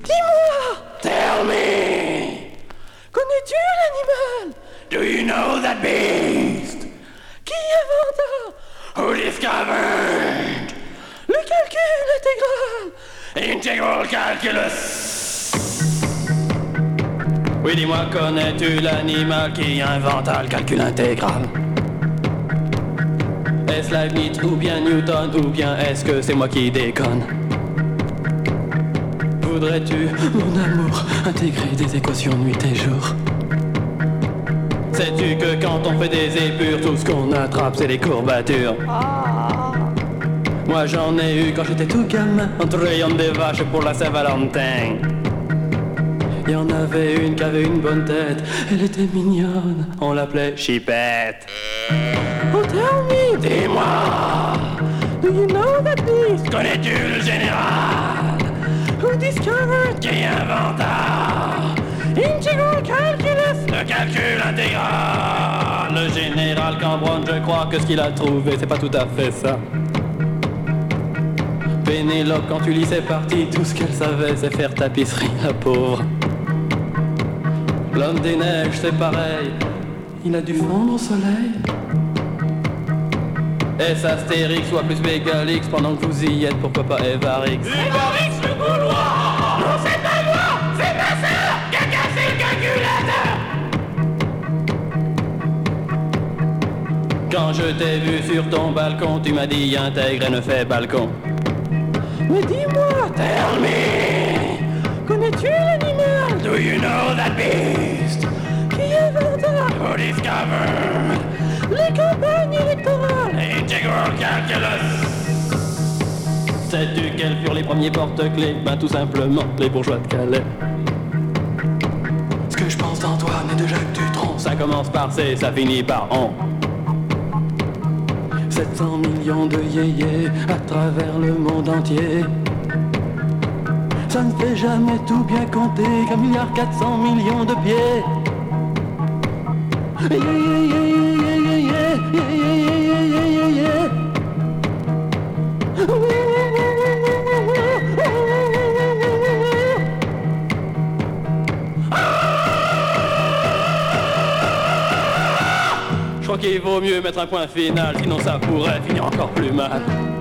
Dis-moi, Tell me, connais-tu l'animal do you know that beast? qui inventa Who discovered le calcul intégral? integral calculus? Oui, dis-moi, connais-tu l'animal qui inventa le calcul intégral? Est-ce Leibniz ou bien Newton ou bien est-ce que c'est moi qui déconne? Voudrais-tu, mon amour, intégrer des équations nuit et jour? Sais-tu que quand on fait des épures, tout ce qu'on attrape c'est des courbatures? Moi j'en ai eu quand j'étais tout gamin, en trayant des vaches pour la Saint-Valentin. Il y en avait une qui avait une bonne tête, elle était mignonne, on l'appelait Chipette. Oh, tell me, Dis-moi, do you know that beast connais-tu le général who discovered qui inventa integral calculus? le calcul intégral? Le général Cambronne, je crois que ce qu'il a trouvé, c'est pas tout à fait ça. Pénélope, quand tu lis ses parties, tout ce qu'elle savait, c'est faire tapisserie, la pauvre. L'homme des neiges, c'est pareil, il a dû fondre au soleil. Est-ce Astérix ou plus Bégalix, pendant que vous y êtes, pourquoi pas Évarix? Évarix le Gaulois! Non, c'est pas moi, c'est ma sœur qui a cassé le calculateur! Quand je t'ai vu sur ton balcon, tu m'as dit intègre et ne fais balcon. Mais dis-moi, Tell me, connais-tu l'animal do you know that beast? qui inventa Who discovered les campagnes électorales? integral calculus? Sais-tu quels furent les premiers porte-clés? Ben tout simplement les bourgeois de Calais. Ce que je pense d'Antoine et de Jacques Dutronc, ça commence par C, ça finit par on. 700 millions de yéyés à travers le monde entier. Ça ne fait jamais tout bien compter qu'un milliard 400 millions de pieds. Yeah, yeah, yeah, yeah, yeah, yeah, yeah, yeah, yeah, yeah. Je crois qu'il vaut mieux mettre un point final, sinon ça pourrait finir encore plus mal.